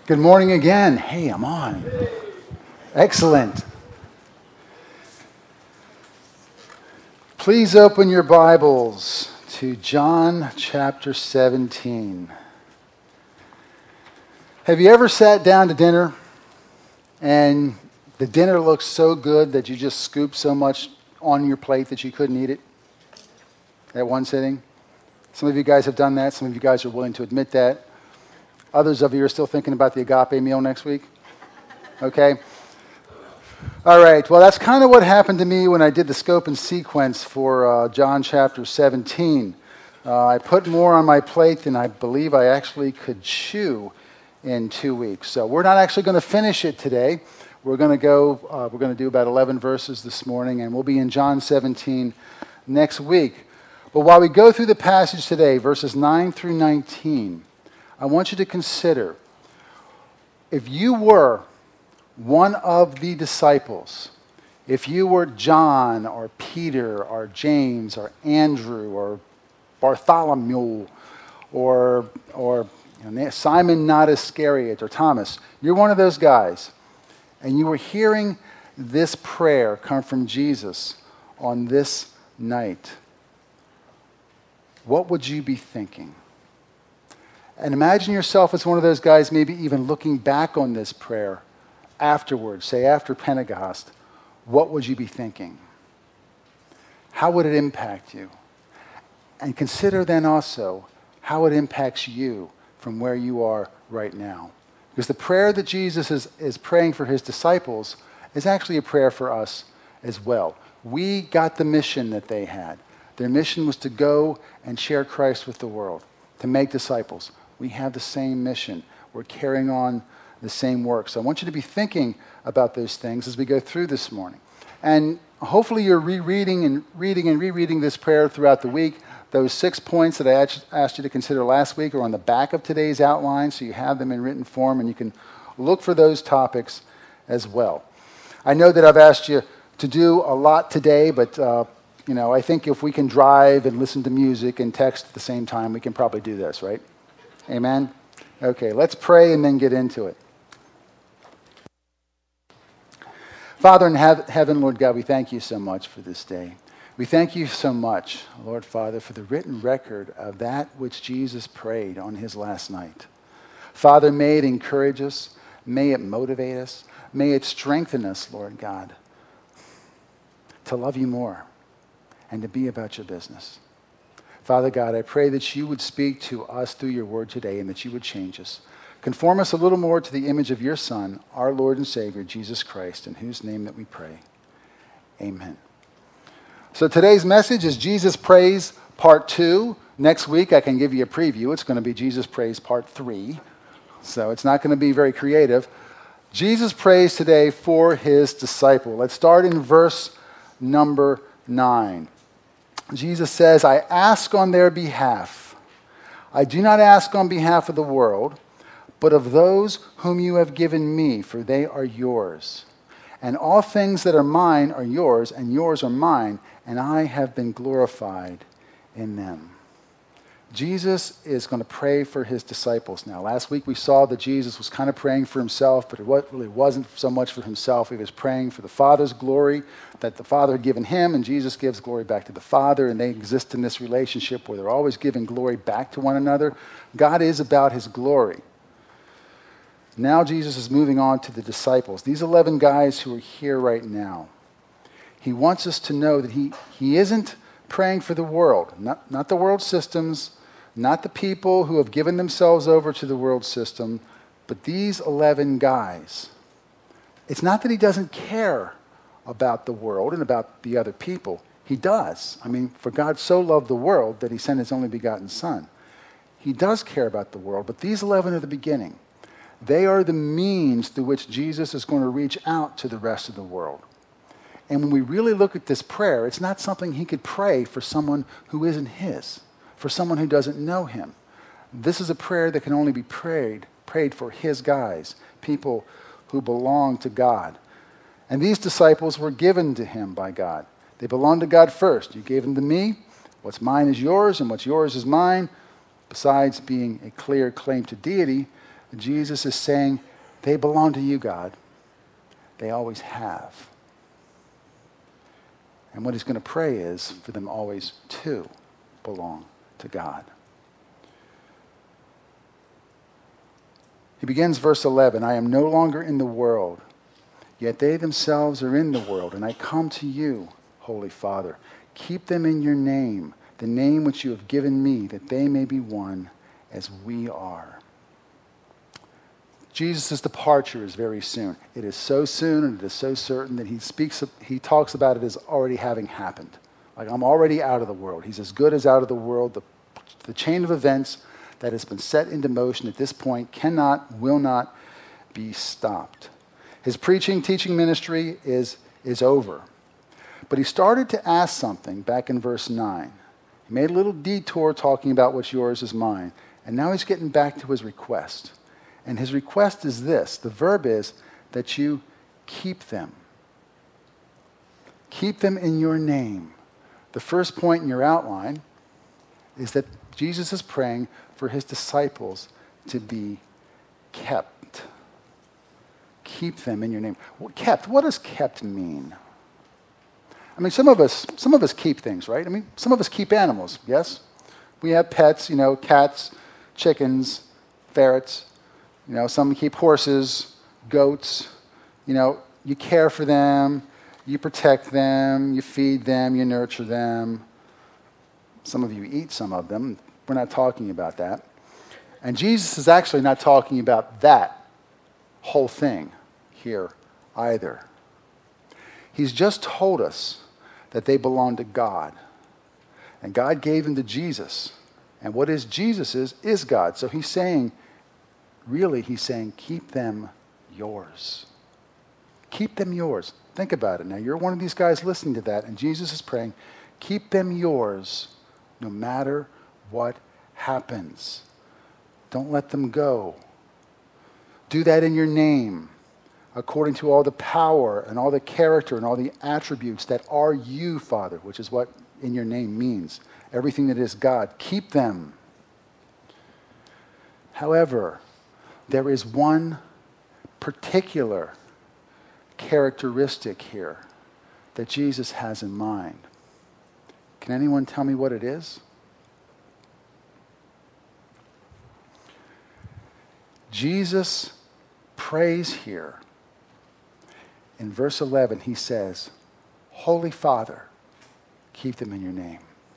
Good morning again. Hey, I'm on. Excellent. Please open your Bibles to John chapter 17. Have you ever sat down to dinner and the dinner looks so good that you just scooped so much on your plate that you couldn't eat it at one sitting? Some of you guys have done that. Some of you guys are willing to admit that. Others of you are still thinking about the agape meal next week. Okay? All right. Well, that's kind of what happened to me when I did the scope and sequence for John chapter 17. I put more on my plate than I believe I actually could chew in 2 weeks. So we're not actually going to finish it today. We're going to do about 11 verses this morning, and we'll be in John 17 next week. But while we go through the passage today, verses 9 through 19, I want you to consider, if you were one of the disciples, if you were John or Peter or James or Andrew or Bartholomew or Simon not Iscariot or Thomas, you're one of those guys, and you were hearing this prayer come from Jesus on this night, what would you be thinking? And imagine yourself as one of those guys, maybe even looking back on this prayer afterwards, say after Pentecost. What would you be thinking? How would it impact you? And consider then also how it impacts you from where you are right now. Because the prayer that Jesus is praying for his disciples is actually a prayer for us as well. We got the mission that they had. Their mission was to go and share Christ with the world, to make disciples. We have the same mission. We're carrying on the same work. So I want you to be thinking about those things as we go through this morning. And hopefully you're rereading and rereading this prayer throughout the week. Those 6 points that I asked you to consider last week are on the back of today's outline, so you have them in written form, and you can look for those topics as well. I know that I've asked you to do a lot today, but I think if we can drive and listen to music and text at the same time, we can probably do this, right? Amen? Okay, let's pray and then get into it. Father in heaven, Lord God, we thank you so much for this day. We thank you so much, Lord Father, for the written record of that which Jesus prayed on his last night. Father, may it encourage us. May it motivate us. May it strengthen us, Lord God, to love you more and to be about your business. Father God, I pray that you would speak to us through your word today and that you would change us. Conform us a little more to the image of your Son, our Lord and Savior, Jesus Christ, in whose name that we pray. Amen. So today's message is Jesus Prays Part 2. Next week I can give you a preview. It's going to be Jesus Prays Part 3. So it's not going to be very creative. Jesus prays today for his disciple. Let's start in verse number 9. Jesus says, I ask on their behalf. I do not ask on behalf of the world, but of those whom you have given me, for they are yours. And all things that are mine are yours, and yours are mine, and I have been glorified in them. Jesus is going to pray for his disciples now. Last week we saw that Jesus was kind of praying for himself, but it really wasn't so much for himself. He was praying for the Father's glory that the Father had given him, and Jesus gives glory back to the Father, and they exist in this relationship where they're always giving glory back to one another. God is about his glory. Now Jesus is moving on to the disciples, these 11 guys who are here right now. He wants us to know that he isn't praying for the world, not the world systems, not the people who have given themselves over to the world system, but these 11 guys. It's not that he doesn't care about the world and about the other people. He does. I mean, for God so loved the world that he sent his only begotten Son. He does care about the world, but these 11 are the beginning. They are the means through which Jesus is going to reach out to the rest of the world. And when we really look at this prayer, it's not something he could pray for someone who isn't his, for someone who doesn't know him. This is a prayer that can only be prayed for his guys, people who belong to God. And these disciples were given to him by God. They belong to God first. You gave them to me. What's mine is yours, and what's yours is mine. Besides being a clear claim to deity, Jesus is saying, they belong to you, God. They always have. And what he's going to pray is for them always to belong to God. He begins verse 11, I am no longer in the world, yet they themselves are in the world, and I come to you, Holy Father. Keep them in your name, the name which you have given me, that they may be one as we are. Jesus' departure is very soon. It is so soon and it is so certain that he talks about it as already having happened. Like, I'm already out of the world. He's as good as out of the world. The chain of events that has been set into motion at this point will not be stopped. His preaching, teaching ministry is over. But he started to ask something back in verse 9. He made a little detour talking about what's yours is mine. And now he's getting back to his request. And his request is this. The verb is that you keep them. Keep them in your name. The first point in your outline is that Jesus is praying for his disciples to be kept. Keep them in your name. Kept. What does kept mean? I mean, some of us keep things, right? I mean, some of us keep animals, yes? We have pets, cats, chickens, ferrets. Some keep horses, goats. You care for them, you protect them, you feed them, you nurture them. Some of you eat some of them. We're not talking about that. And Jesus is actually not talking about that whole thing here either. He's just told us that they belong to God. And God gave them to Jesus. And what is Jesus is God. So he's saying, keep them yours. Keep them yours. Think about it. Now, you're one of these guys listening to that, and Jesus is praying, keep them yours no matter what happens. Don't let them go. Do that in your name, according to all the power and all the character and all the attributes that are you, Father, which is what in your name means. Everything that is God. Keep them. However, there is one particular characteristic here that Jesus has in mind. Can anyone tell me what it is? Jesus prays here. In verse 11, he says, Holy Father, keep them in your name.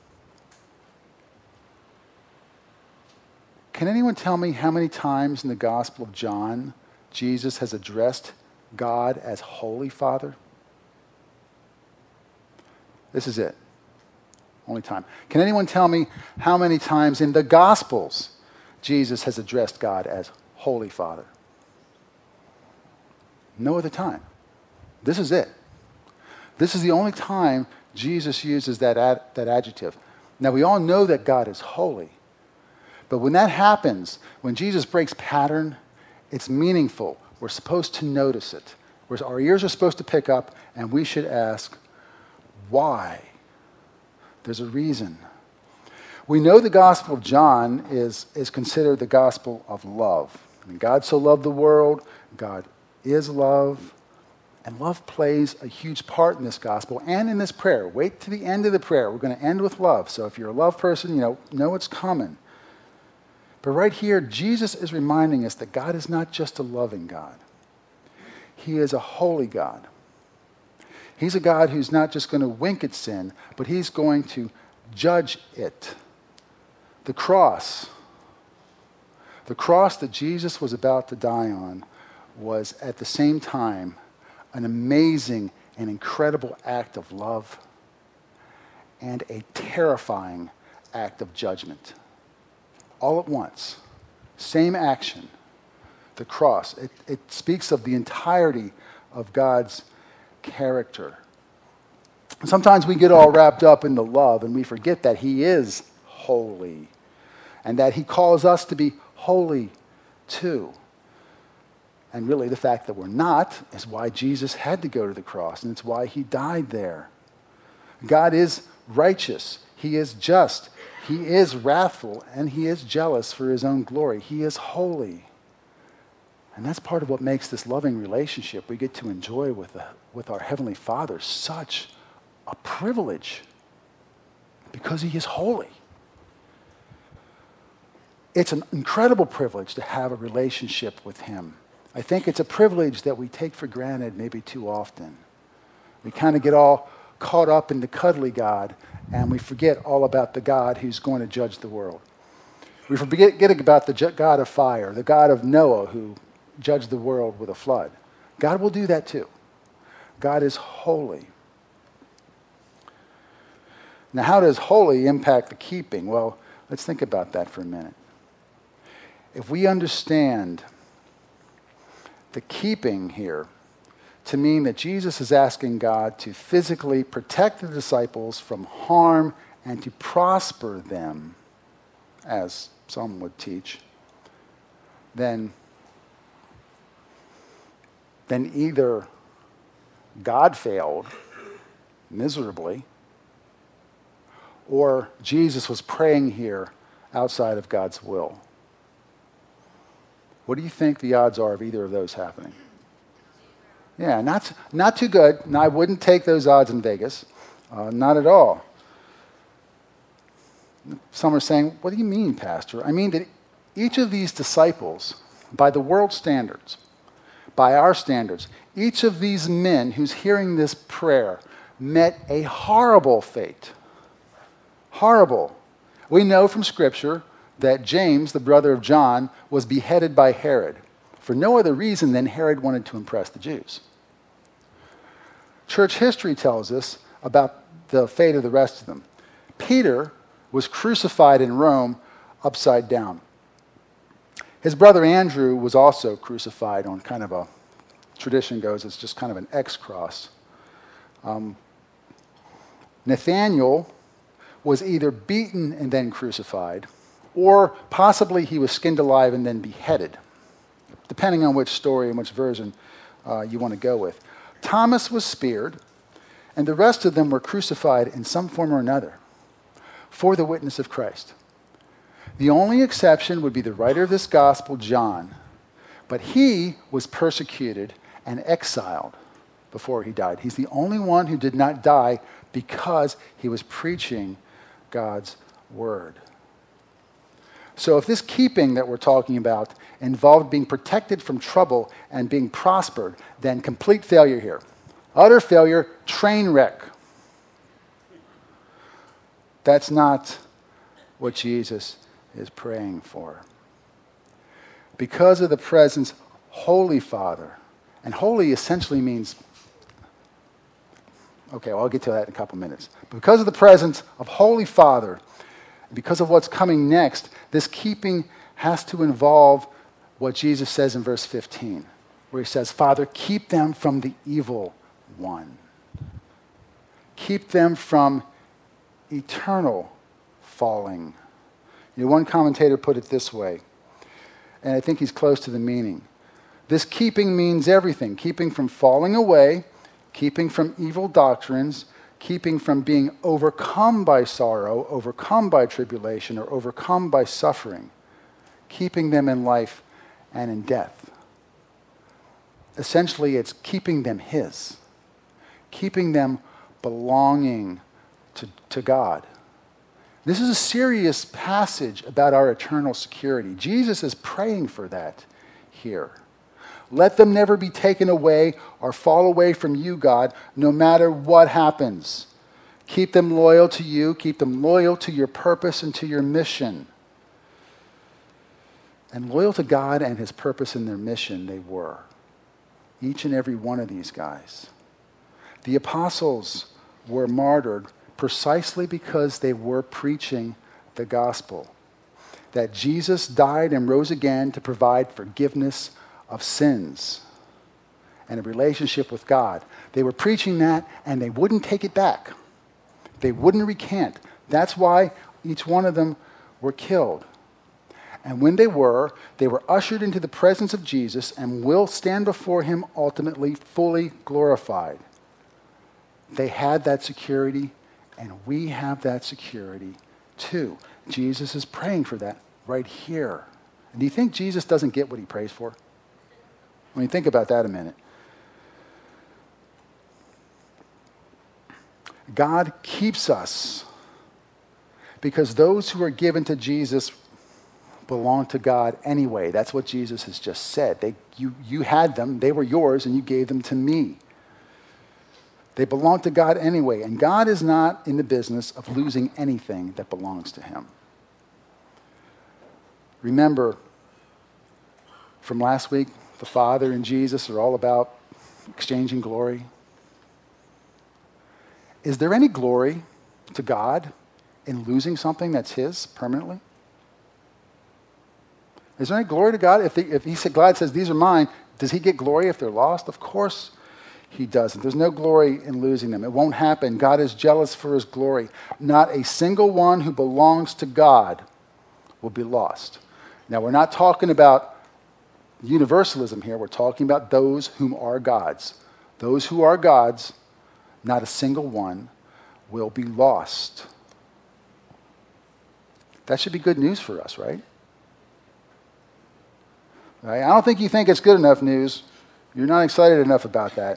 Can anyone tell me how many times in the Gospel of John Jesus has addressed God as Holy Father? This is it. Only time. Can anyone tell me how many times in the Gospels Jesus has addressed God as Holy Father? No other time. This is it. This is the only time Jesus uses that adjective. Now, we all know that God is holy. But when that happens, when Jesus breaks pattern, it's meaningful. We're supposed to notice it. Our ears are supposed to pick up, and we should ask, why? There's a reason. We know the Gospel of John is considered the gospel of love. I mean, God so loved the world, God is love, and love plays a huge part in this gospel and in this prayer. Wait to the end of the prayer. We're going to end with love. So if you're a love person, know it's coming. But right here, Jesus is reminding us that God is not just a loving God. He is a holy God. He's a God who's not just going to wink at sin, but he's going to judge it. The cross that Jesus was about to die on was at the same time an amazing and incredible act of love and a terrifying act of judgment. All at once. Same action. The cross. It speaks of the entirety of God's character. Sometimes we get all wrapped up in the love and we forget that he is holy and that he calls us to be holy too. And really the fact that we're not is why Jesus had to go to the cross, and it's why he died there. God is righteous. He is just. He is wrathful, and he is jealous for his own glory. He is holy. And that's part of what makes this loving relationship we get to enjoy with our Heavenly Father such a privilege, because he is holy. It's an incredible privilege to have a relationship with him. I think it's a privilege that we take for granted maybe too often. We kind of get all caught up in the cuddly God, and we forget all about the God who's going to judge the world. We forget about the God of fire, the God of Noah who judged the world with a flood. God will do that too. God is holy. Now, how does holy impact the keeping? Well, let's think about that for a minute. If we understand the keeping here to mean that Jesus is asking God to physically protect the disciples from harm and to prosper them, as some would teach, then either God failed miserably, or Jesus was praying here outside of God's will. What do you think the odds are of either of those happening? Yeah, not too good. And I wouldn't take those odds in Vegas. Not at all. Some are saying, what do you mean, Pastor? I mean that each of these disciples, by the world's standards, by our standards, each of these men who's hearing this prayer met a horrible fate. Horrible. We know from Scripture that James, the brother of John, was beheaded by Herod for no other reason than Herod wanted to impress the Jews. Church history tells us about the fate of the rest of them. Peter was crucified in Rome upside down. His brother Andrew was also crucified on kind of a, tradition goes, it's just kind of an X cross. Nathaniel was either beaten and then crucified, or possibly he was skinned alive and then beheaded, depending on which story and which version you want to go with. Thomas was speared, and the rest of them were crucified in some form or another for the witness of Christ. The only exception would be the writer of this gospel, John, but he was persecuted and exiled before he died. He's the only one who did not die because he was preaching God's word. So if this keeping that we're talking about involved being protected from trouble and being prospered, then complete failure here. Utter failure, train wreck. That's not what Jesus is praying for. Because of the presence, Holy Father, and holy essentially means, okay, well, I'll get to that in a couple minutes. Because of the presence of Holy Father, because of what's coming next, this keeping has to involve what Jesus says in verse 15, where he says, Father, keep them from the evil one. Keep them from eternal falling. You know, one commentator put it this way, and I think he's close to the meaning. This keeping means everything. Keeping from falling away, keeping from evil doctrines, keeping from being overcome by sorrow, overcome by tribulation, or overcome by suffering, keeping them in life and in death. Essentially, it's keeping them his, keeping them belonging to God. This is a serious passage about our eternal security. Jesus is praying for that here. Let them never be taken away or fall away from you, God, no matter what happens. Keep them loyal to you. Keep them loyal to your purpose and to your mission. And loyal to God and his purpose and their mission they were. Each and every one of these guys. The apostles were martyred precisely because they were preaching the gospel. That Jesus died and rose again to provide forgiveness of sins and a relationship with God. They were preaching that, and they wouldn't take it back. They wouldn't recant. That's why each one of them were killed. And when they were ushered into the presence of Jesus and will stand before him ultimately fully glorified. They had that security, and we have that security too. Jesus is praying for that right here. And do you think Jesus doesn't get what he prays for? I mean, think about that a minute. God keeps us because those who are given to Jesus belong to God anyway. That's what Jesus has just said. You had them, they were yours, and you gave them to me. They belong to God anyway, and God is not in the business of losing anything that belongs to him. Remember, from last week, the Father and Jesus are all about exchanging glory. Is there any glory to God in losing something that's his permanently? Is there any glory to God? If God says, these are mine, does he get glory if they're lost? Of course he doesn't. There's no glory in losing them. It won't happen. God is jealous for his glory. Not a single one who belongs to God will be lost. Now, we're not talking about universalism here. We're talking about those whom are God's. Those who are God's, not a single one will be lost. That should be good news for us, right? Right? I don't think you think it's good enough news. You're not excited enough about that.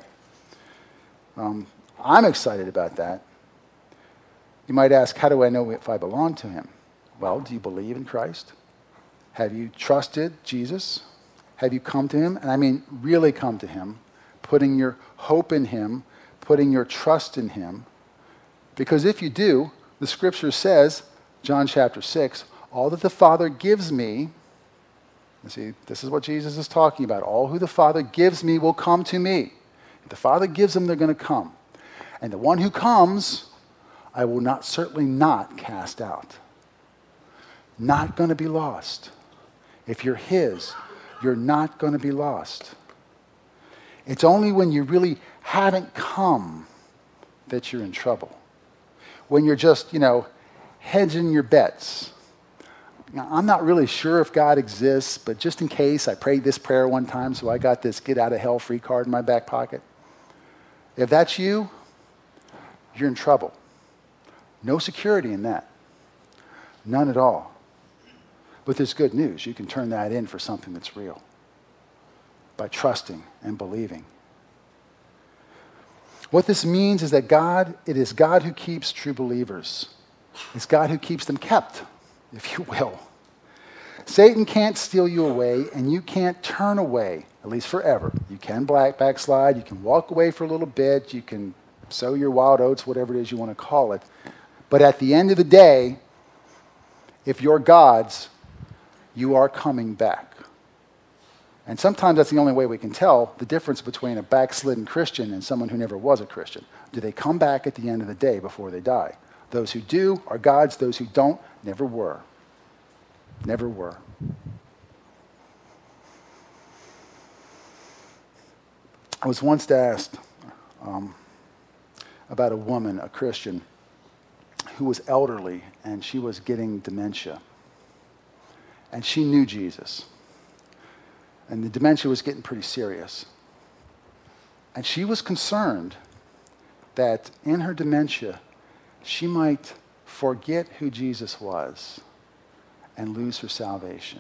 I'm excited about that. You might ask, how do I know if I belong to him? Well, do you believe in Christ? Have you trusted Jesus? Have you come to him? And I mean, really come to him, putting your hope in him, putting your trust in him. Because if you do, the scripture says, John chapter 6, all that the Father gives me, you see, this is what Jesus is talking about. All who the Father gives me will come to me. If the Father gives them, they're going to come. And the one who comes, I will certainly not cast out. Not going to be lost. If you're his, you're not going to be lost. It's only when you really haven't come that you're in trouble. When you're just, hedging your bets. Now, I'm not really sure if God exists, but just in case, I prayed this prayer one time, so I got this get out of hell free card in my back pocket. If that's you, you're in trouble. No security in that. None at all. But there's good news. You can turn that in for something that's real by trusting and believing. What this means is that it is God who keeps true believers. It's God who keeps them kept, if you will. Satan can't steal you away, and you can't turn away, at least forever. You can backslide, you can walk away for a little bit, you can sow your wild oats, whatever it is you want to call it. But at the end of the day, if you're God's, you are coming back. And sometimes that's the only way we can tell the difference between a backslidden Christian and someone who never was a Christian. Do they come back at the end of the day before they die? Those who do are God's. Those who don't never were. Never were. I was once asked about a woman, a Christian, who was elderly and she was getting dementia. And she knew Jesus. And the dementia was getting pretty serious. And she was concerned that in her dementia, she might forget who Jesus was and lose her salvation.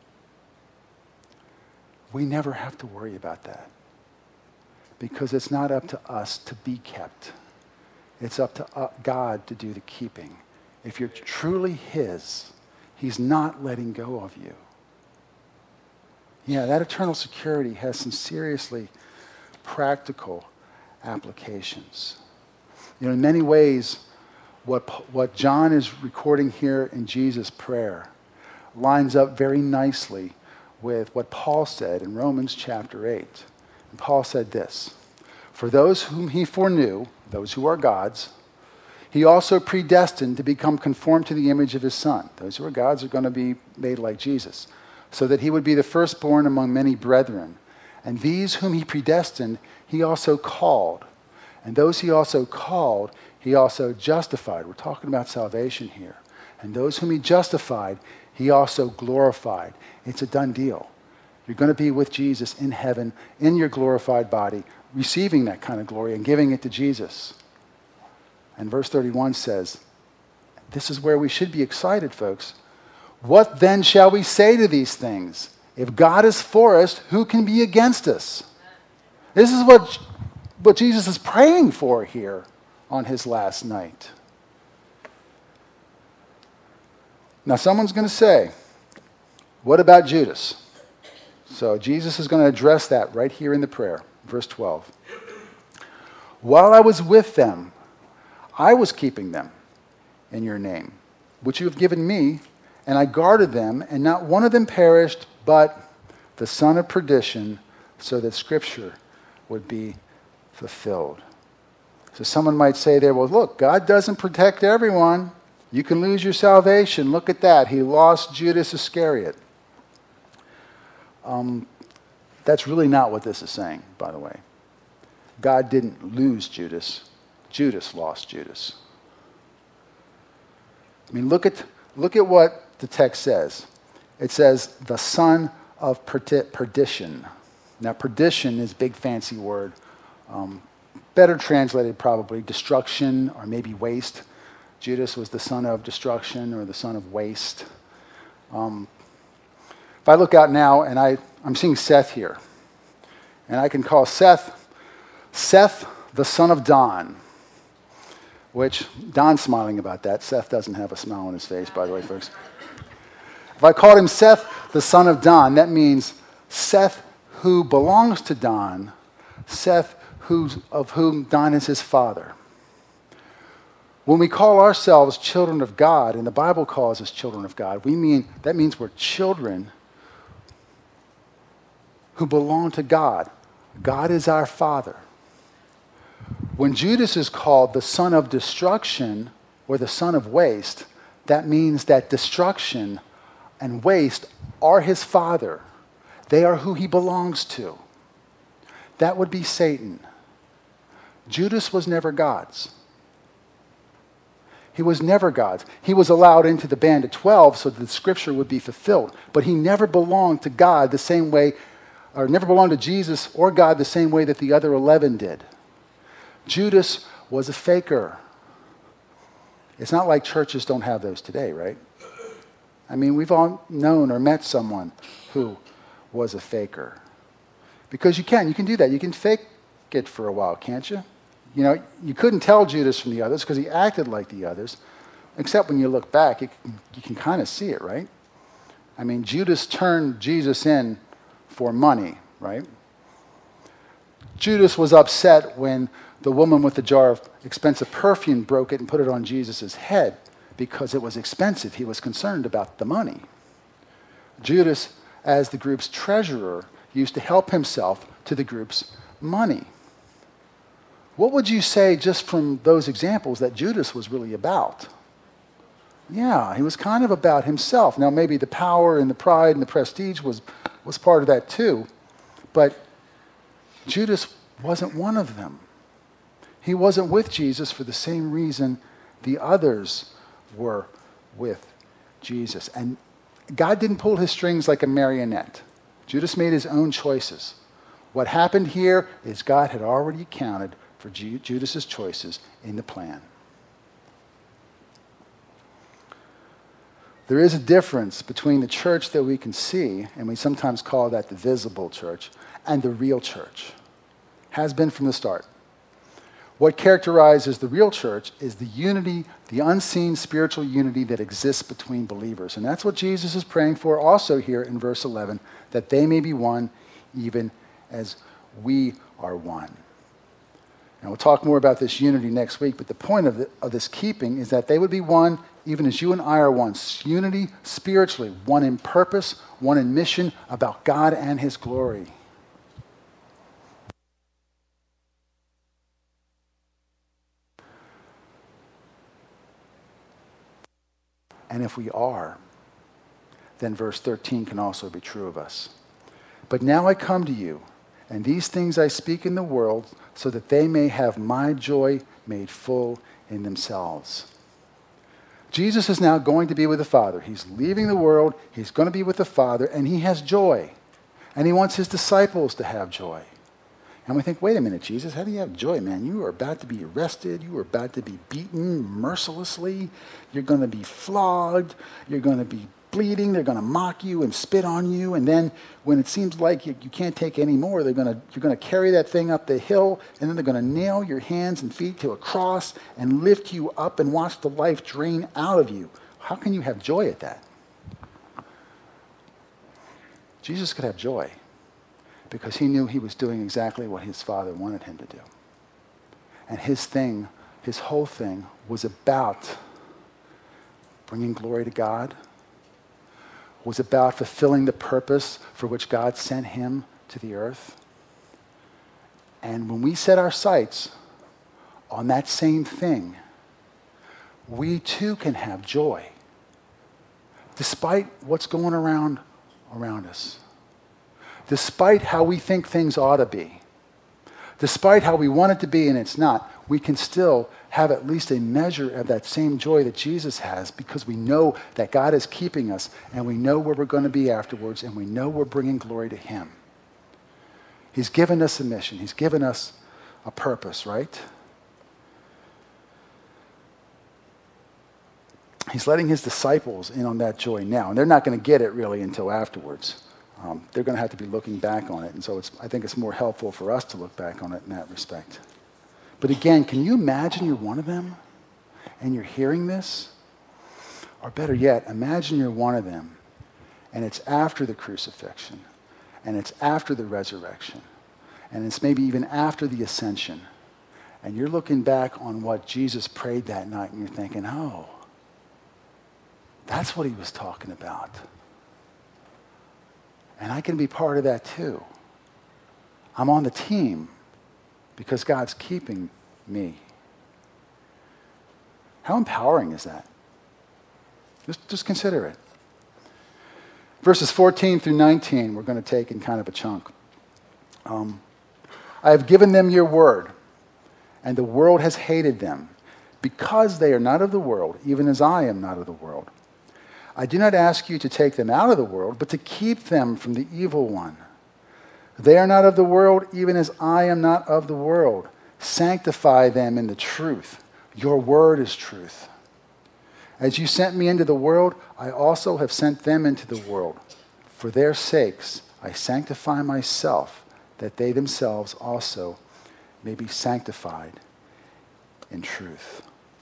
We never have to worry about that because it's not up to us to be kept. It's up to God to do the keeping. If you're truly his, he's not letting go of you. Yeah, that eternal security has some seriously practical applications. In many ways, what John is recording here in Jesus' prayer lines up very nicely with what Paul said in Romans chapter 8. And Paul said this, "For those whom he foreknew, those who are God's, he also predestined to become conformed to the image of his Son." Those who are God's are going to be made like Jesus. "So that he would be the firstborn among many brethren. And these whom he predestined, he also called. And those he also called, he also justified." We're talking about salvation here. "And those whom he justified, he also glorified." It's a done deal. You're going to be with Jesus in heaven, in your glorified body, receiving that kind of glory and giving it to Jesus. And verse 31 says, this is where we should be excited, folks. "What then shall we say to these things? If God is for us, who can be against us? This is what Jesus is praying for here on his last night. Now, someone's going to say, what about Judas? So Jesus is going to address that right here in the prayer, verse 12. While I was with them, I was keeping them in your name, which you have given me, and I guarded them, and not one of them perished, but the son of perdition, so that Scripture would be fulfilled. So someone might say there, well, look, God doesn't protect everyone. You can lose your salvation. Look at that. He lost Judas Iscariot. That's really not what this is saying, by the way. God didn't lose Judas. Judas lost Judas. I mean, look at what the text says. It says, the son of perdition. Now, perdition is a big fancy word. Better translated probably destruction or maybe waste. Judas was the son of destruction or the son of waste. If I look out now and I'm seeing Seth here, and I can call Seth the son of Don, which Don's smiling about that. Seth doesn't have a smile on his face, by the way, folks. If I called him Seth the son of Don, that means Seth who belongs to Don, Seth of whom Don is his father. When we call ourselves children of God, and the Bible calls us children of God, that means we're children who belong to God. God is our Father. When Judas is called the son of destruction or the son of waste, that means that destruction and waste are his father. They are who he belongs to. That would be Satan. Judas was never God's. He was never God's. He was allowed into the band of 12 so that the Scripture would be fulfilled. But he never belonged to God the same way, or never belonged to Jesus or God the same way that the other 11 did. Judas was a faker. It's not like churches don't have those today, right? I mean, we've all known or met someone who was a faker. Because you can do that. You can fake it for a while, can't you? You know, you couldn't tell Judas from the others because he acted like the others, except when you look back, you can kind of see it, right? I mean, Judas turned Jesus in for money, right? Judas was upset when the woman with the jar of expensive perfume broke it and put it on Jesus' head because it was expensive. He was concerned about the money. Judas, as the group's treasurer, used to help himself to the group's money. What would you say just from those examples that Judas was really about? Yeah, he was kind of about himself. Now, maybe the power and the pride and the prestige was part of that too, but Judas wasn't one of them. He wasn't with Jesus for the same reason the others were with Jesus. And God didn't pull his strings like a marionette. Judas made his own choices. What happened here is God had already accounted for Judas's choices in the plan. There is a difference between the church that we can see, and we sometimes call that the visible church, and the real church. Has been from the start. What characterizes the real church is the unity, the unseen spiritual unity that exists between believers. And that's what Jesus is praying for also here in verse 11, that they may be one even as we are one. And we'll talk more about this unity next week, but the point of this keeping is that they would be one even as you and I are one. Unity spiritually, one in purpose, one in mission about God and his glory. And if we are, then verse 13 can also be true of us. But now I come to you, and these things I speak in the world, so that they may have my joy made full in themselves. Jesus is now going to be with the Father. He's leaving the world, he's going to be with the Father, and he has joy. And he wants his disciples to have joy. And we think, wait a minute, Jesus, how do you have joy, man? You are about to be arrested. You are about to be beaten mercilessly. You're going to be flogged. You're going to be bleeding. They're going to mock you and spit on you. And then when it seems like you can't take any more, you're going to carry that thing up the hill, and then they're going to nail your hands and feet to a cross and lift you up and watch the life drain out of you. How can you have joy at that? Jesus could have joy because he knew he was doing exactly what his Father wanted him to do. And his whole thing was about bringing glory to God, was about fulfilling the purpose for which God sent him to the earth. And when we set our sights on that same thing, we too can have joy, despite what's going around us, despite how we think things ought to be, despite how we want it to be and it's not. We can still have at least a measure of that same joy that Jesus has because we know that God is keeping us and we know where we're going to be afterwards and we know we're bringing glory to him. He's given us a mission. He's given us a purpose, right? He's letting his disciples in on that joy now, and they're not going to get it really until afterwards. They're going to have to be looking back on it, and so I think it's more helpful for us to look back on it in that respect. But again, can you imagine you're one of them and you're hearing this? Or better yet, imagine you're one of them and it's after the crucifixion and it's after the resurrection and it's maybe even after the ascension, and you're looking back on what Jesus prayed that night and you're thinking, oh, that's what he was talking about. And I can be part of that too. I'm on the team because God's keeping me. How empowering is that? Just consider it. Verses 14 through 19, we're going to take in kind of a chunk. I have given them your word, and the world has hated them, because they are not of the world, even as I am not of the world. I do not ask you to take them out of the world, but to keep them from the evil one. They are not of the world, even as I am not of the world. Sanctify them in the truth. Your word is truth. As you sent me into the world, I also have sent them into the world. For their sakes, I sanctify myself, that they themselves also may be sanctified in truth.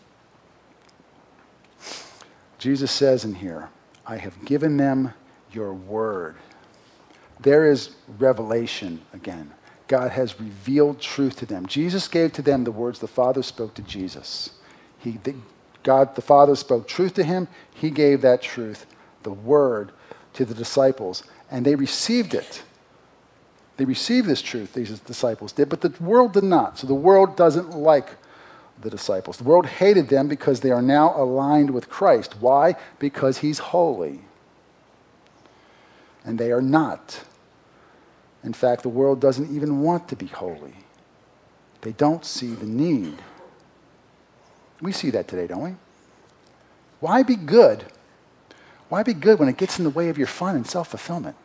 Jesus says in here, I have given them your word. There is revelation again. God has revealed truth to them. Jesus gave to them the words the Father spoke to Jesus. God the Father spoke truth to him. He gave that truth, the word, to the disciples. And they received it. They received this truth, these disciples did, but the world did not. So the world doesn't like the disciples. The world hated them because they are now aligned with Christ. Why? Because he's holy. And they are not. In fact, the world doesn't even want to be holy. They don't see the need. We see that today, don't we? Why be good? Why be good when it gets in the way of your fun and self-fulfillment?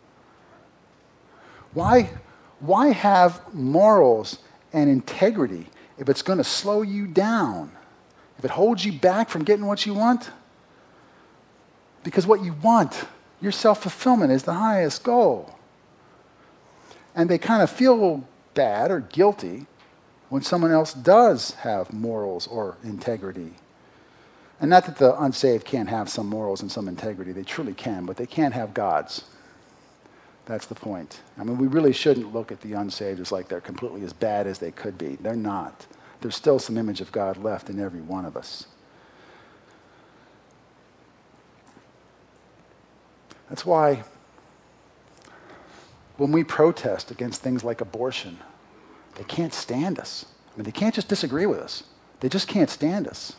Why have morals and integrity if it's going to slow you down? If it holds you back from getting what you want? Because what you want, your self-fulfillment, is the highest goal. And they kind of feel bad or guilty when someone else does have morals or integrity. And not that the unsaved can't have some morals and some integrity. They truly can, but they can't have God's. That's the point. I mean, we really shouldn't look at the unsaved as like they're completely as bad as they could be. They're not. There's still some image of God left in every one of us. That's why when we protest against things like abortion, they can't stand us. I mean, they can't just disagree with us. They just can't stand us.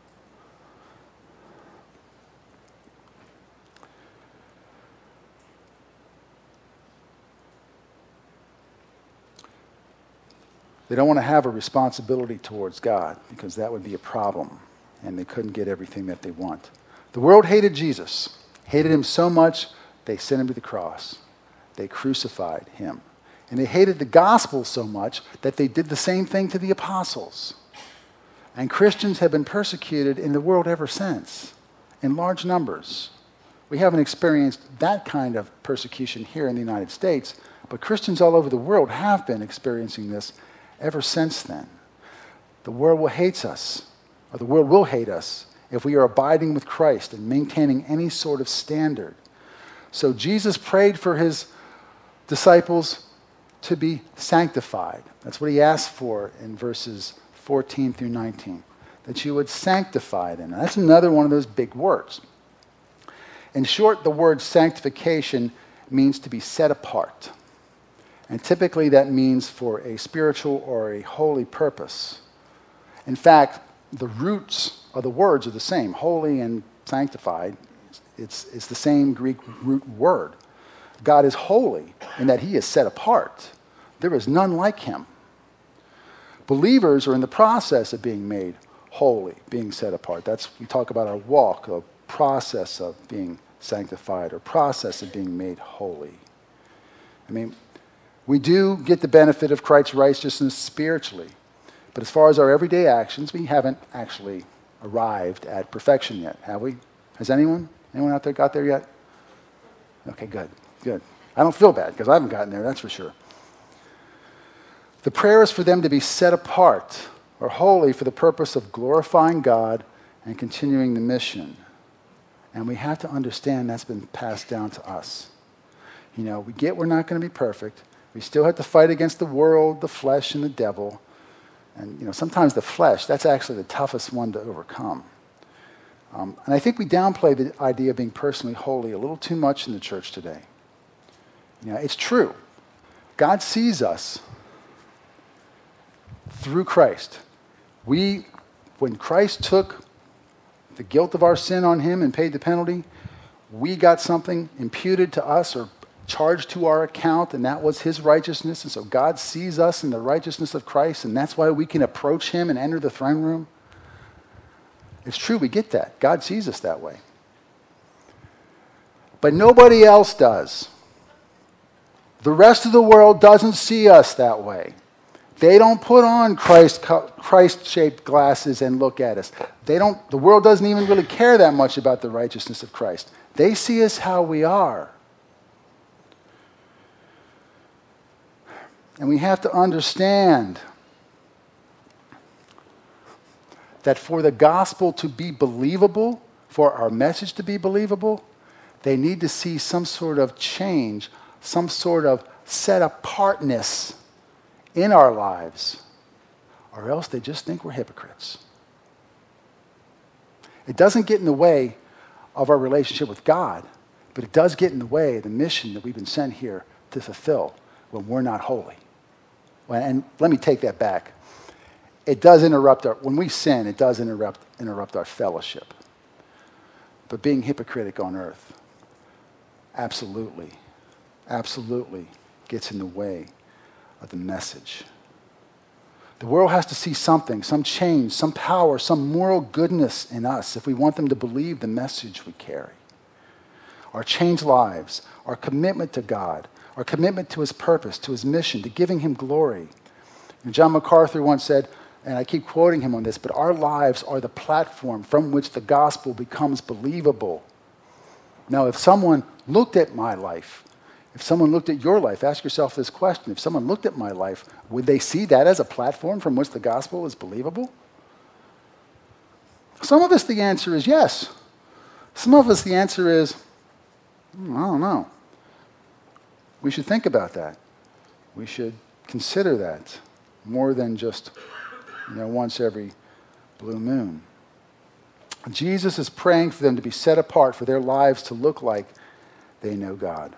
They don't want to have a responsibility towards God because that would be a problem, and they couldn't get everything that they want. The world hated Jesus, hated him so much they sent him to the cross. They crucified him. And they hated the gospel so much that they did the same thing to the apostles. And Christians have been persecuted in the world ever since, in large numbers. We haven't experienced that kind of persecution here in the United States, but Christians all over the world have been experiencing this ever since then. The world will hate us, or the world will hate us, if we are abiding with Christ and maintaining any sort of standard. So Jesus prayed for his disciples to be sanctified. That's what he asked for in verses 14 through 19, that you would sanctify them. Now, that's another one of those big words. In short, the word sanctification means to be set apart. And typically that means for a spiritual or a holy purpose. In fact, the roots of the words are the same. Holy and sanctified, it's the same Greek root word. God is holy in that he is set apart. There is none like him. Believers are in the process of being made holy, being set apart. We talk about our walk, a process of being sanctified or process of being made holy. I mean, we do get the benefit of Christ's righteousness spiritually. But as far as our everyday actions, we haven't actually arrived at perfection yet, have we? Has anyone out there got there yet? Okay, good. I don't feel bad because I haven't gotten there, that's for sure. The prayer is for them to be set apart or holy for the purpose of glorifying God and continuing the mission. And we have to understand that's been passed down to us. You know, we get we're not going to be perfect. We still have to fight against the world, the flesh, and the devil. And, you know, sometimes the flesh, that's actually the toughest one to overcome. And I think we downplay the idea of being personally holy a little too much in the church today. You know, it's true. God sees us through Christ. When Christ took the guilt of our sin on him and paid the penalty, we got something imputed to us or charged to our account, and that was his righteousness. And so God sees us in the righteousness of Christ, and that's why we can approach him and enter the throne room. It's true, we get that. God sees us that way. But nobody else does. The rest of the world doesn't see us that way. They don't put on Christ-shaped glasses and look at us. The world doesn't even really care that much about the righteousness of Christ. They see us how we are. And we have to understand that for the gospel to be believable, for our message to be believable, they need to see some sort of change, some sort of set-apartness in our lives, or else they just think we're hypocrites. It doesn't get in the way of our relationship with God, but it does get in the way of the mission that we've been sent here to fulfill when we're not holy. And let me take that back. It does when we sin, it does interrupt our fellowship. But being hypocritic on earth absolutely gets in the way of the message. The world has to see something, some change, some power, some moral goodness in us if we want them to believe the message we carry. Our changed lives, our commitment to God, our commitment to his purpose, to his mission, to giving him glory. And John MacArthur once said, and I keep quoting him on this, but our lives are the platform from which the gospel becomes believable. Now, if someone looked at my life, if someone looked at your life, ask yourself this question. If someone looked at my life, would they see that as a platform from which the gospel is believable? Some of us, the answer is yes. Some of us, the answer is, I don't know. We should think about that. We should consider that more than just, once every blue moon. Jesus is praying for them to be set apart, for their lives to look like they know God.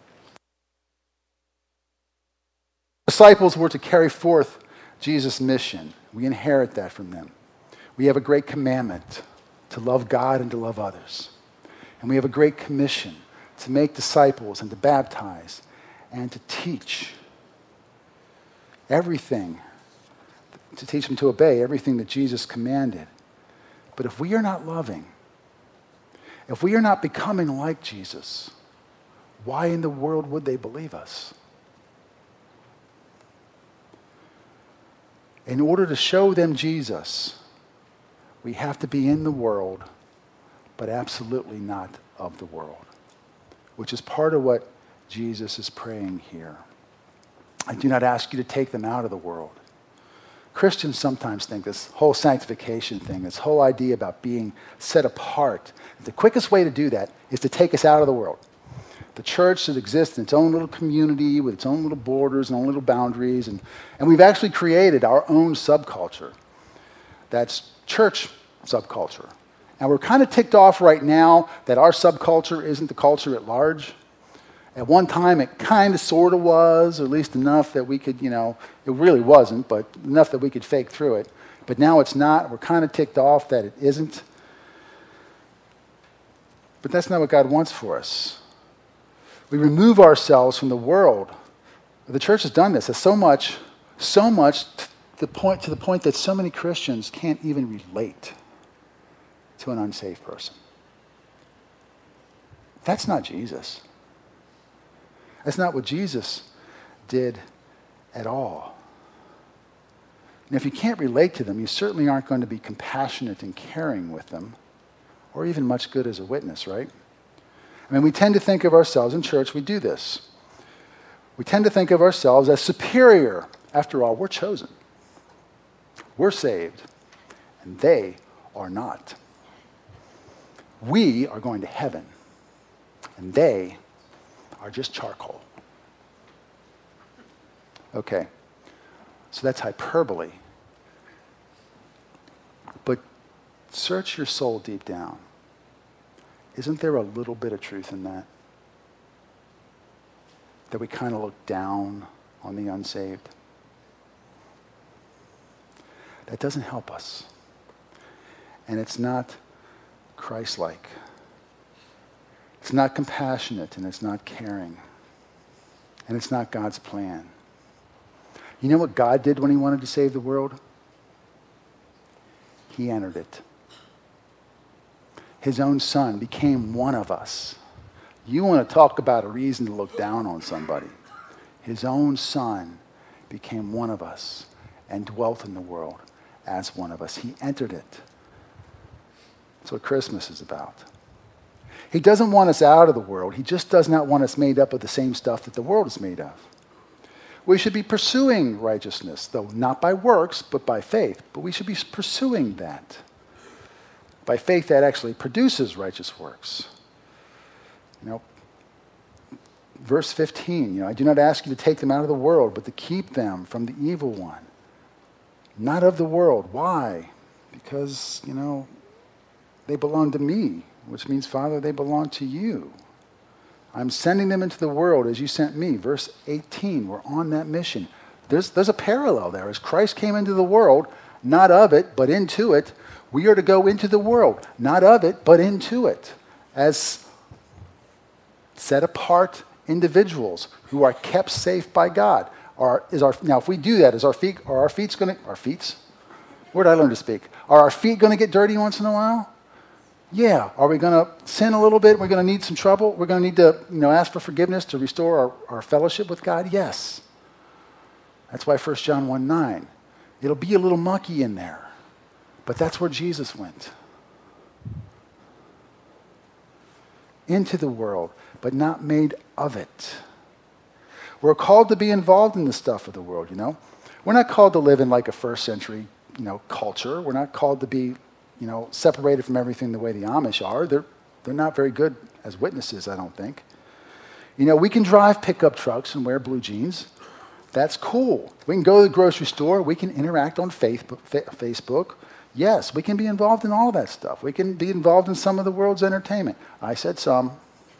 Disciples were to carry forth Jesus' mission. We inherit that from them. We have a great commandment to love God and to love others. And we have a great commission to make disciples and to baptize and to teach everything, to teach them to obey everything that Jesus commanded. But if we are not loving, if we are not becoming like Jesus, why in the world would they believe us? In order to show them Jesus, we have to be in the world, but absolutely not of the world, which is part of what Jesus is praying here. I do not ask you to take them out of the world. Christians sometimes think this whole sanctification thing, this whole idea about being set apart, the quickest way to do that is to take us out of the world. The church that exists in its own little community with its own little borders and own little boundaries, and we've actually created our own subculture. That's church subculture. And we're kind of ticked off right now that our subculture isn't the culture at large. At one time, it kind of sort of was, or at least enough that we could, it really wasn't, but enough that we could fake through it. But now it's not. We're kind of ticked off that it isn't. But that's not what God wants for us. We remove ourselves from the world. The church has done this. There's so much to the point that so many Christians can't even relate to an unsaved person. That's not Jesus. That's not what Jesus did at all. And if you can't relate to them, you certainly aren't going to be compassionate and caring with them, or even much good as a witness, right? I mean, we tend to think of ourselves in church, we do this. We tend to think of ourselves as superior. After all, we're chosen. We're saved. And they are not. We are going to heaven. And they are just charcoal. Okay, so that's hyperbole. But search your soul deep down. Isn't there a little bit of truth in that? That we kind of look down on the unsaved? That doesn't help us. And it's not Christ-like. It's not compassionate, and it's not caring. And it's not God's plan. You know what God did when he wanted to save the world? He entered it. His own son became one of us. You want to talk about a reason to look down on somebody. His own son became one of us and dwelt in the world as one of us. He entered it. That's what Christmas is about. He doesn't want us out of the world. He just does not want us made up of the same stuff that the world is made of. We should be pursuing righteousness, though not by works, but by faith. But we should be pursuing that. By faith, that actually produces righteous works. Verse 15, I do not ask you to take them out of the world, but to keep them from the evil one. Not of the world. Why? Because, they belong to me, which means, Father, they belong to you. I'm sending them into the world as you sent me. Verse 18, we're on that mission. There's a parallel there. As Christ came into the world, not of it, but into it, we are to go into the world, not of it, but into it, as set apart individuals who are kept safe by God. Now, if we do that, are our feet going to, where did I learn to speak? Are our feet going to get dirty once in a while? Yeah. Are we going to sin a little bit? We're going to need some trouble? We're going to need to ask for forgiveness to restore our fellowship with God? Yes. That's why 1 John 1:9. It'll be a little mucky in there. But that's where Jesus went. Into the world, but not made of it. We're called to be involved in the stuff of the world, We're not called to live in like a first century, culture. We're not called to be, separated from everything the way the Amish are. They're not very good as witnesses, I don't think. We can drive pickup trucks and wear blue jeans. That's cool. We can go to the grocery store. We can interact on Facebook. Yes, we can be involved in all of that stuff. We can be involved in some of the world's entertainment. I said some.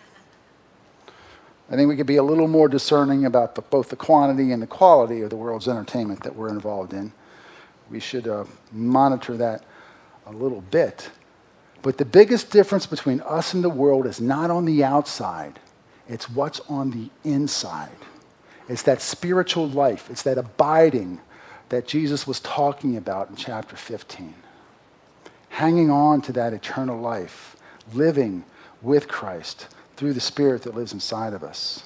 I think we could be a little more discerning about both the quantity and the quality of the world's entertainment that we're involved in. We should monitor that a little bit. But the biggest difference between us and the world is not on the outside. It's what's on the inside. It's that spiritual life. It's that abiding that Jesus was talking about in chapter 15. Hanging on to that eternal life, living with Christ through the Spirit that lives inside of us.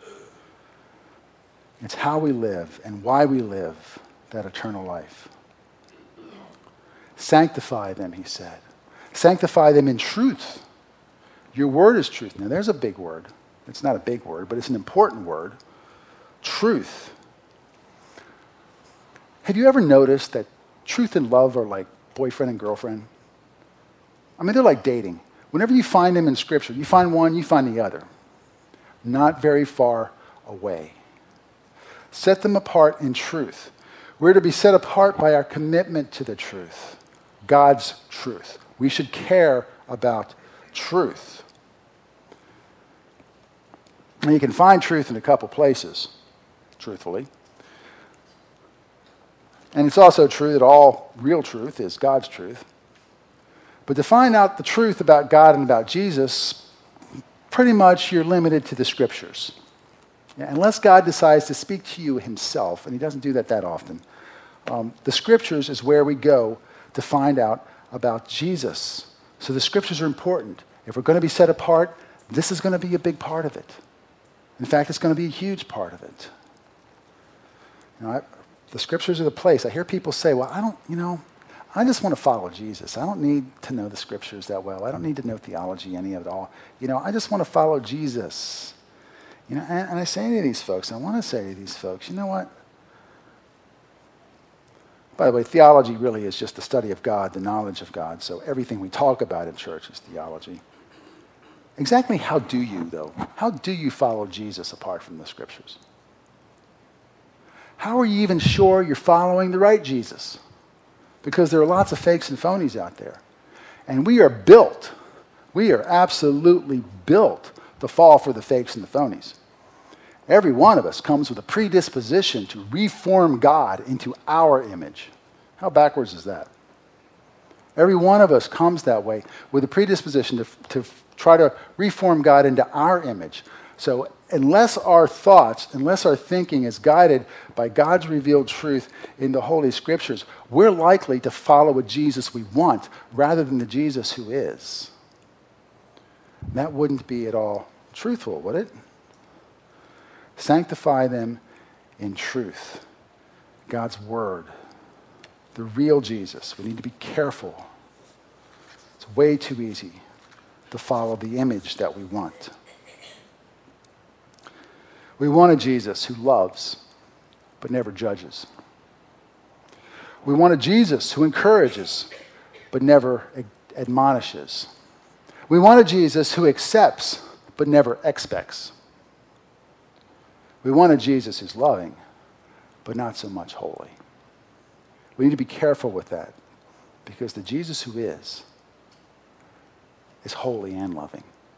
It's how we live and why we live that eternal life. Sanctify them, he said. Sanctify them in truth. Your word is truth. Now, there's a big word. It's not a big word, but it's an important word. Truth. Have you ever noticed that truth and love are like boyfriend and girlfriend? I mean, they're like dating. Whenever you find them in Scripture, you find one, you find the other. Not very far away. Set them apart in truth. We're to be set apart by our commitment to the truth, God's truth. We should care about truth. And you can find truth in a couple places, truthfully. And it's also true that all real truth is God's truth. But to find out the truth about God and about Jesus, pretty much you're limited to the Scriptures. Unless God decides to speak to you himself, and he doesn't do that often, the Scriptures is where we go to find out about Jesus. So the Scriptures are important. If we're going to be set apart, this is going to be a big part of it. In fact, it's going to be a huge part of it. The Scriptures are the place. I hear people say, well, I just want to follow Jesus. I don't need to know the Scriptures that well. I don't need to know theology, any of it all. I just want to follow Jesus. And I say to these folks, I want to say to these folks, you know what? By the way, theology really is just the study of God, the knowledge of God. So everything we talk about in church is theology. Exactly how do you, though? How do you follow Jesus apart from the Scriptures? How are you even sure you're following the right Jesus? Because there are lots of fakes and phonies out there. And we are absolutely built to fall for the fakes and the phonies. Every one of us comes with a predisposition to reform God into our image. How backwards is that? Every one of us comes that way with a predisposition to try to reform God into our image. So unless our thoughts, unless our thinking is guided by God's revealed truth in the Holy Scriptures, we're likely to follow a Jesus we want rather than the Jesus who is. That wouldn't be at all truthful, would it? Sanctify them in truth. God's Word. The real Jesus. We need to be careful. It's way too easy to follow the image that we want. We want a Jesus who loves but never judges. We want a Jesus who encourages but never admonishes. We want a Jesus who accepts but never expects. We want a Jesus who's loving but not so much holy. We need to be careful with that because the Jesus who is holy and loving.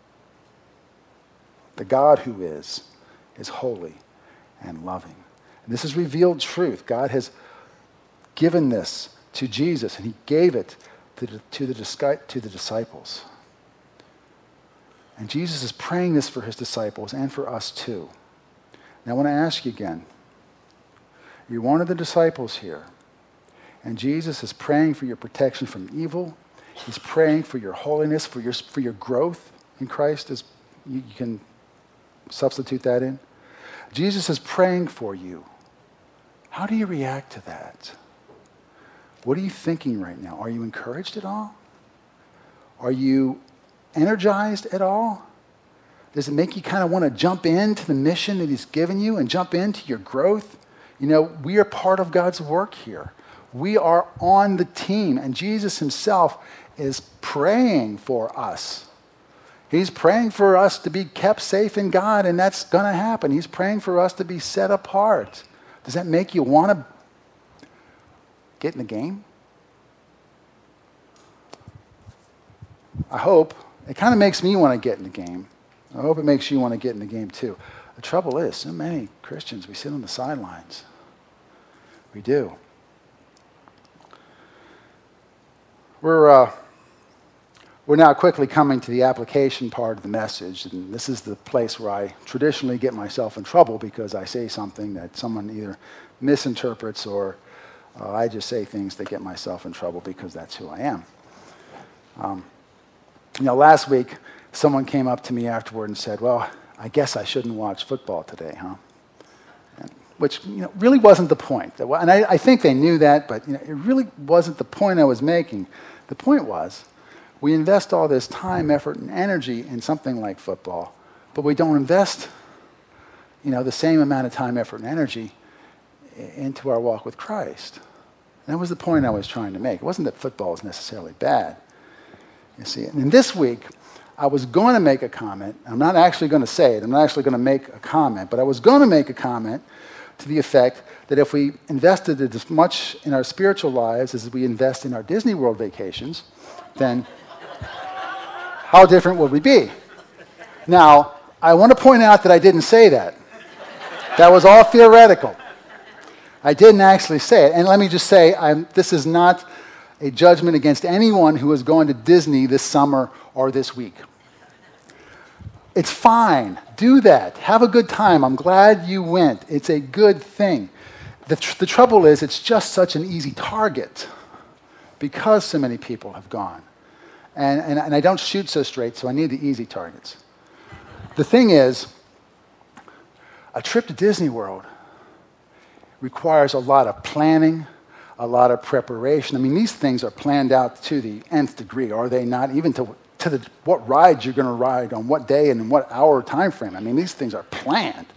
The God who is holy and loving. And this is revealed truth. God has given this to Jesus, and he gave it to the disciples. And Jesus is praying this for his disciples and for us too. Now I want to ask you again. You're one of the disciples here, and Jesus is praying for your protection from evil. He's praying for your holiness, for your growth in Christ, as you can substitute that in. Jesus is praying for you. How do you react to that? What are you thinking right now? Are you encouraged at all? Are you energized at all? Does it make you kind of want to jump into the mission that he's given you and jump into your growth? We are part of God's work here. We are on the team, and Jesus himself is praying for us. He's praying for us to be kept safe in God, and that's going to happen. He's praying for us to be set apart. Does that make you want to get in the game? I hope. It kind of makes me want to get in the game. I hope it makes you want to get in the game too. The trouble is, so many Christians, we sit on the sidelines. We do. We're now quickly coming to the application part of the message, and this is the place where I traditionally get myself in trouble because I say something that someone either misinterprets or I just say things that get myself in trouble because that's who I am. Last week, someone came up to me afterward and said, well, I guess I shouldn't watch football today, huh? Which really wasn't the point. And I think they knew that, but it really wasn't the point I was making. The point was, We invest all this time, effort, and energy in something like football, but we don't invest, the same amount of time, effort, and energy into our walk with Christ. And that was the point I was trying to make. It wasn't that football is necessarily bad. You see, and this week, I was going to make a comment. I'm not actually going to say it. I'm not actually going to make a comment, but I was going to make a comment to the effect that if we invested as much in our spiritual lives as we invest in our Disney World vacations, then how different would we be? Now, I want to point out that I didn't say that. That was all theoretical. I didn't actually say it. And let me just say, this is not a judgment against anyone who is going to Disney this summer or this week. It's fine. Do that. Have a good time. I'm glad you went. It's a good thing. The trouble is, it's just such an easy target because so many people have gone. And I don't shoot so straight, so I need the easy targets. The thing is, a trip to Disney World requires a lot of planning, a lot of preparation. I mean, these things are planned out to the nth degree, are they not? Even to what rides you're going to ride on what day and in what hour time frame. I mean, these things are planned.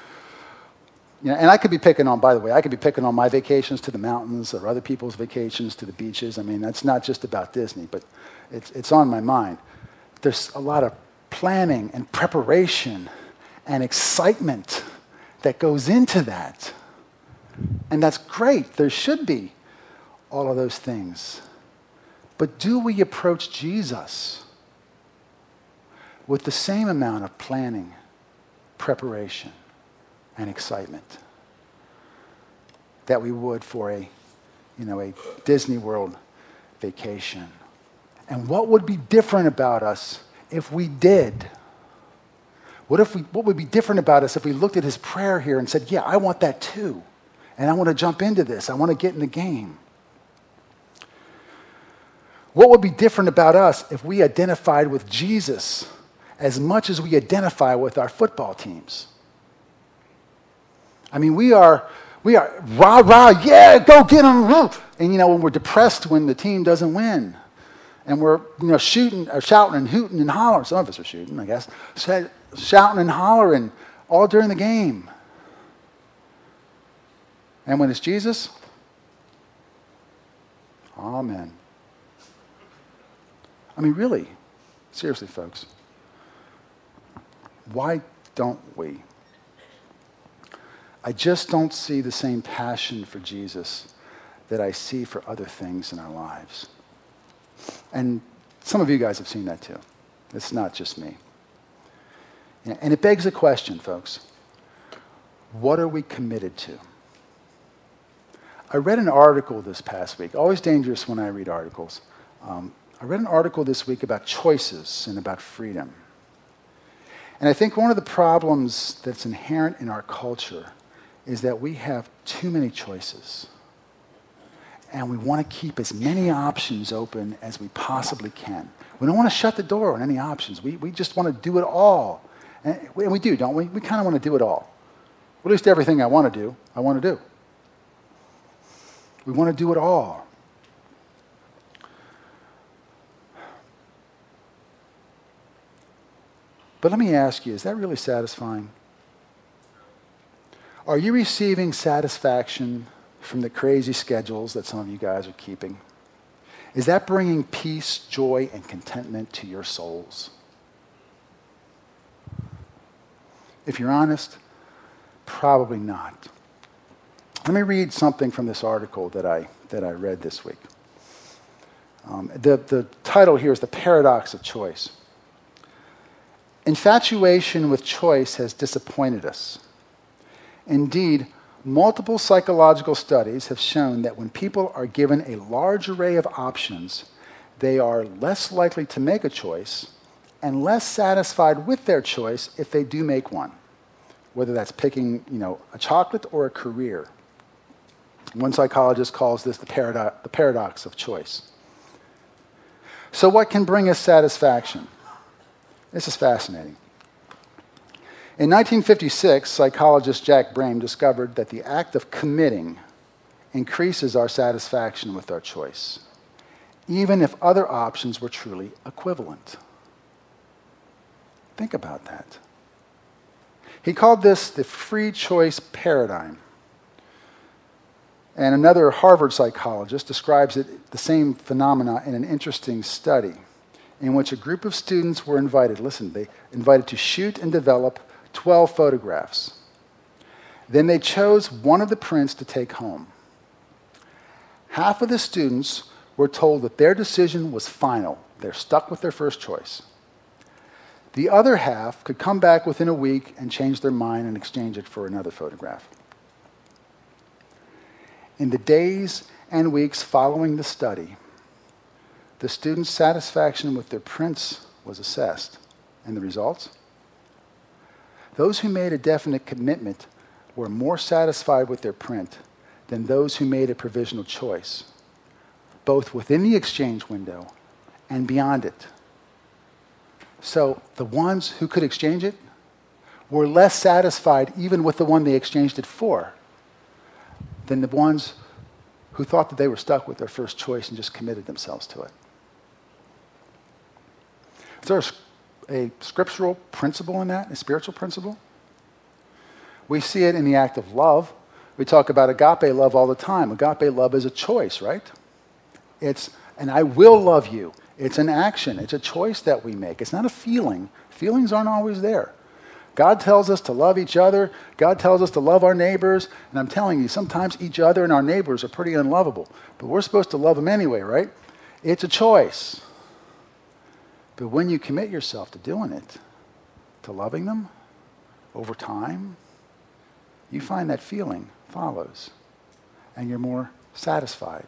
And I could be picking on, by the way, I could be picking on my vacations to the mountains or other people's vacations to the beaches. I mean, that's not just about Disney, but it's on my mind. There's a lot of planning and preparation and excitement that goes into that. And that's great. There should be all of those things. But do we approach Jesus with the same amount of planning, preparation, and excitement that we would for a Disney World vacation? And what would be different about us if we did? What would be different about us if we looked at his prayer here and said, yeah, I want that too. And I want to jump into this. I want to get in the game. What would be different about us if we identified with Jesus as much as we identify with our football teams? I mean, we are rah, rah, yeah, go get them. And, when we're depressed when the team doesn't win. And we're, shooting, or shouting and hooting and hollering. Some of us are shooting, I guess. Shouting and hollering all during the game. And when it's Jesus, amen. I mean, really, seriously, folks, why don't we? I just don't see the same passion for Jesus that I see for other things in our lives. And some of you guys have seen that too. It's not just me. And it begs a question, folks. What are we committed to? I read an article this past week. Always dangerous when I read articles. I read an article this week about choices and about freedom. And I think one of the problems that's inherent in our culture is that we have too many choices. And we want to keep as many options open as we possibly can. We don't want to shut the door on any options. We just want to do it all. And we do, don't we? We kind of want to do it all. Or at least everything I want to do, I want to do. We want to do it all. But let me ask you, is that really satisfying? Are you receiving satisfaction from the crazy schedules that some of you guys are keeping? Is that bringing peace, joy, and contentment to your souls? If you're honest, probably not. Let me read something from this article that I read this week. The title here is The Paradox of Choice. Infatuation with choice has disappointed us. Indeed, multiple psychological studies have shown that when people are given a large array of options, they are less likely to make a choice and less satisfied with their choice if they do make one, whether that's picking, a chocolate or a career. One psychologist calls this the paradox of choice. So what can bring us satisfaction? This is fascinating. In 1956, psychologist Jack Brame discovered that the act of committing increases our satisfaction with our choice. even if other options were truly equivalent. Think about that. He called this the free choice paradigm. And another Harvard psychologist describes the same phenomena in an interesting study in which a group of students were invited, they invited to shoot and develop 12 photographs. Then they chose one of the prints to take home. Half of the students were told that their decision was final. They're stuck with their first choice. The other half could come back within a week and change their mind and exchange it for another photograph. In the days and weeks following the study, the students' satisfaction with their prints was assessed. And the results? Those who made a definite commitment were more satisfied with their print than those who made a provisional choice, both within the exchange window and beyond it. So the ones who could exchange it were less satisfied even with the one they exchanged it for than the ones who thought that they were stuck with their first choice and just committed themselves to it. Is there a scriptural principle in that, a spiritual principle? We see it in the act of love. We talk about agape love all the time. Agape love is a choice, right? It's an I will love you. It's an action. It's a choice that we make. It's not a feeling. Feelings aren't always there. God tells us to love each other. God tells us to love our neighbors. And I'm telling you, sometimes each other and our neighbors are pretty unlovable. But we're supposed to love them anyway, right? It's a choice. But when you commit yourself to doing it, to loving them over time, you find that feeling follows. And you're more satisfied.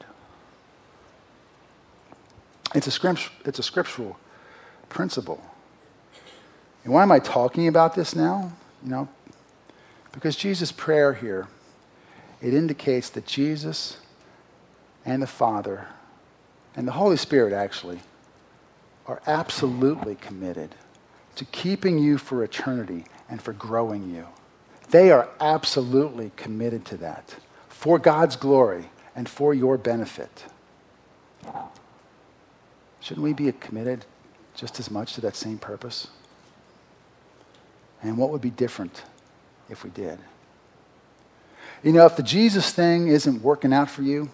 It's a scriptural principle. And why am I talking about this now? Because Jesus' prayer here, it indicates that Jesus and the Father and the Holy Spirit actually are absolutely committed to keeping you for eternity and for growing you. They are absolutely committed to that for God's glory and for your benefit. Shouldn't we be committed just as much to that same purpose? And what would be different if we did? If the Jesus thing isn't working out for you,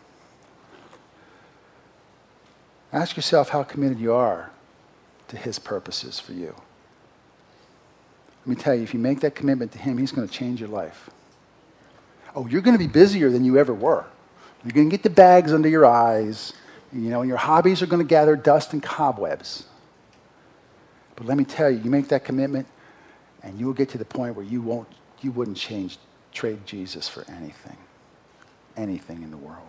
ask yourself how committed you are to his purposes for you. Let me tell you, if you make that commitment to him, he's going to change your life. Oh, you're going to be busier than you ever were. You're going to get the bags under your eyes, and your hobbies are going to gather dust and cobwebs. But let me tell you, you make that commitment, and you will get to the point where you wouldn't trade Jesus for anything in the world.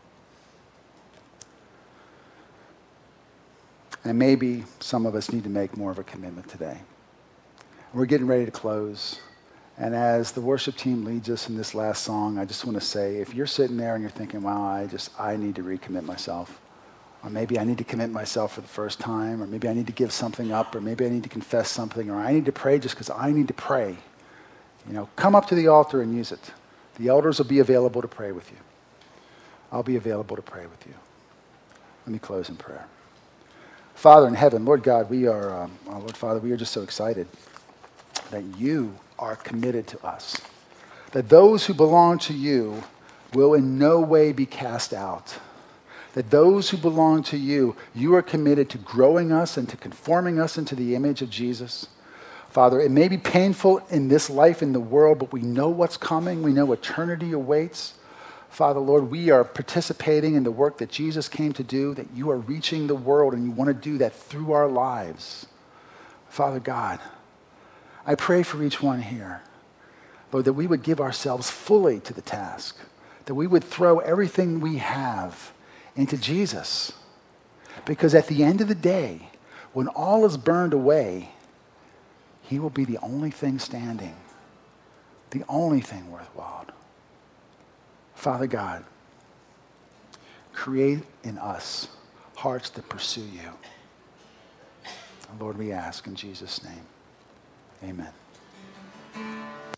And maybe some of us need to make more of a commitment today. We're getting ready to close. And as the worship team leads us in this last song, I just want to say, if you're sitting there and you're thinking, wow, I need to recommit myself, or maybe I need to commit myself for the first time, or maybe I need to give something up, or maybe I need to confess something, or I need to pray just because I need to pray, come up to the altar and use it. The elders will be available to pray with you. I'll be available to pray with you. Let me close in prayer. Father in heaven, Lord God, Lord Father, we are just so excited that you are committed to us, that those who belong to you will in no way be cast out, that those who belong to you, you are committed to growing us and to conforming us into the image of Jesus. Father, it may be painful in this life, in the world, but we know what's coming. We know eternity awaits. Father, Lord, we are participating in the work that Jesus came to do, that you are reaching the world, and you want to do that through our lives. Father God, I pray for each one here, Lord, that we would give ourselves fully to the task, that we would throw everything we have into Jesus. Because at the end of the day, when all is burned away, he will be the only thing standing, the only thing worthwhile. Father God, create in us hearts that pursue you. Lord, we ask in Jesus' name. Amen.